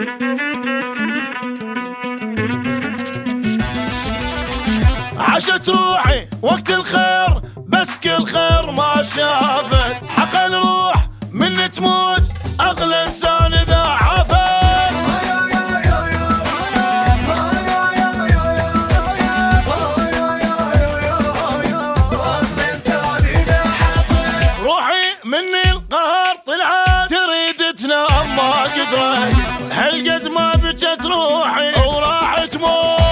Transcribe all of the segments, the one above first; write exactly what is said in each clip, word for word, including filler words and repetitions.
عاشت روحي وقت الخير بس كل خير ما شافت، حق الروح من تموت اغلى انسان اذا عافت. روحي مني القهر طلعت تريد تنام ما قدرت، هالقد ما بجت روحي وراح تموت.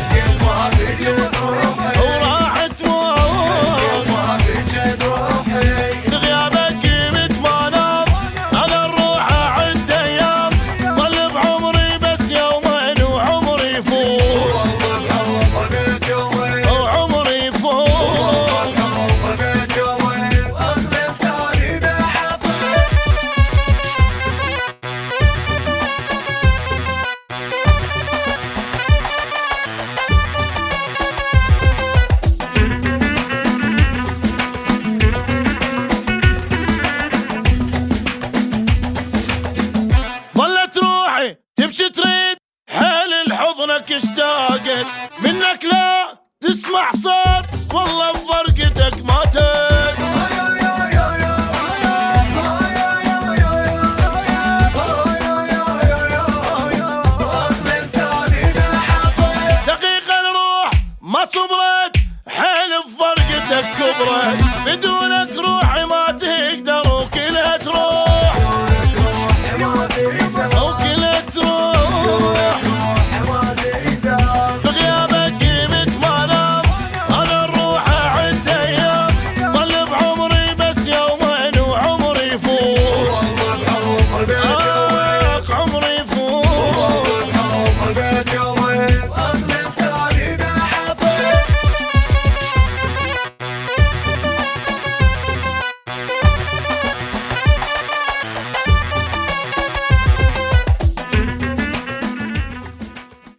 تمشي تريد حال لحضنك اشتاقت، منك لا تسمع صوت والله بفرقتك ماتت.